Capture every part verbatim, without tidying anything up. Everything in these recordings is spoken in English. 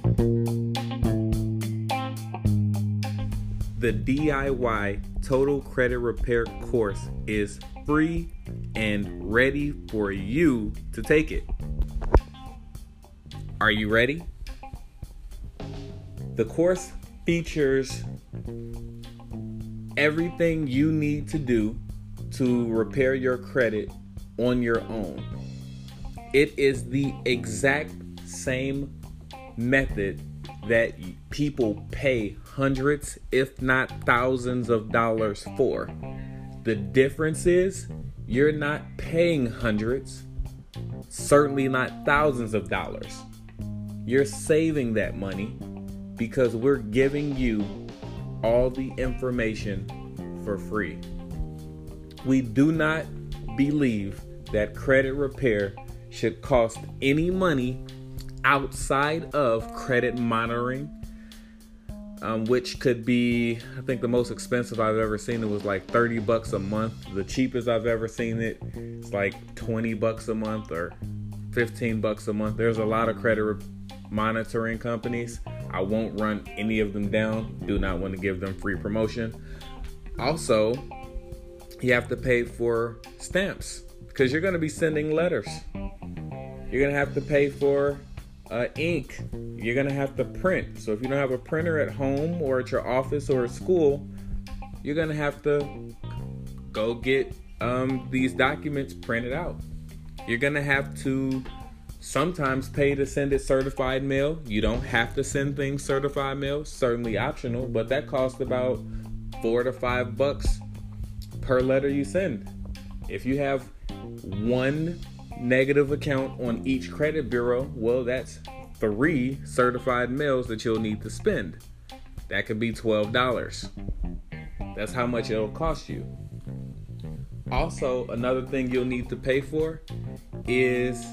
The D I Y Total Credit Repair course is free and ready for you to take it. Are you ready? The course features everything you need to do to repair your credit on your own. It is the exact same method that people pay hundreds, if not thousands of dollars for. The difference is you're not paying hundreds, certainly not thousands of dollars. You're saving that money because we're giving you all the information for free. We do not believe that credit repair should cost any money outside of credit monitoring, um, which could be, I think the most expensive I've ever seen it was like thirty bucks a month. The cheapest I've ever seen it, it's like twenty bucks a month or fifteen bucks a month. There's a lot of credit re- monitoring companies. I won't run any of them down. Do not want to give them free promotion. Also, you have to pay for stamps because you're going to be sending letters. You're going to have to pay for uh, ink. You're going to have to print. So if you don't have a printer at home or at your office or at school, you're going to have to go get um, these documents printed out. You're going to have to sometimes pay to send it certified mail. You don't have to send things certified mail, certainly optional, but that costs about four to five bucks per letter you send. If you have one negative account on each credit bureau, well, that's three certified mails that you'll need to spend. That could be twelve dollars. That's how much it'll cost you. Also, another thing you'll need to pay for is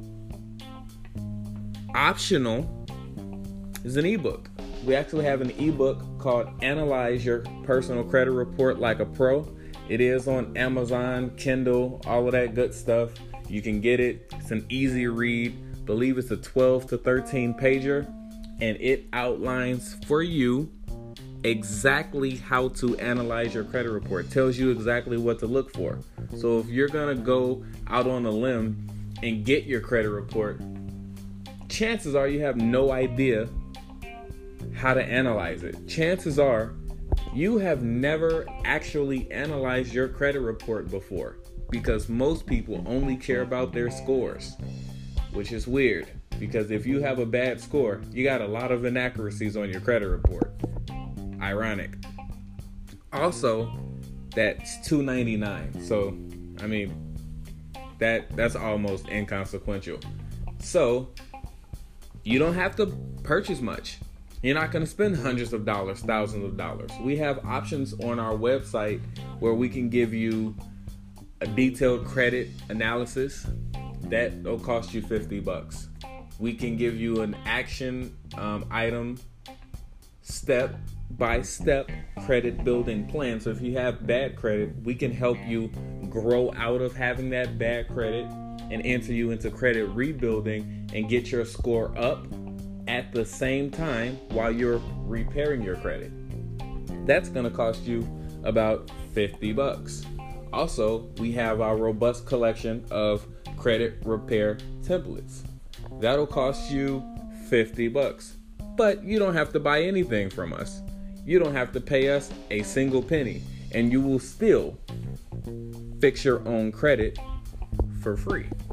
optional is an ebook. We actually have an ebook called Analyze Your Personal Credit Report Like a Pro. It is on Amazon, Kindle, all of that good stuff. You can get it. It's an easy read. I believe it's a twelve to thirteen pager, and it outlines for you exactly how to analyze your credit report. It tells you exactly what to look for. So if you're going to go out on a limb and get your credit report, chances are you have no idea how to analyze it. Chances are you have never actually analyzed your credit report before, because most people only care about their scores, which is weird, because if you have a bad score, you got a lot of inaccuracies on your credit report. Ironic. Also, that's two dollars and ninety-nine cents. So, I mean, that that's almost inconsequential. So, you don't have to purchase much. You're not going to spend hundreds of dollars, thousands of dollars. We have options on our website where we can give you a detailed credit analysis. That'll cost you fifty bucks. We can give you an action um, item, step-by-step credit building plan. So if you have bad credit, we can help you grow out of having that bad credit and enter you into credit rebuilding and get your score up at the same time while you're repairing your credit. That's going to cost you about fifty bucks. Also, we have our robust collection of credit repair templates. That'll cost you fifty bucks. But you don't have to buy anything from us. You don't have to pay us a single penny, and you will still fix your own credit for free.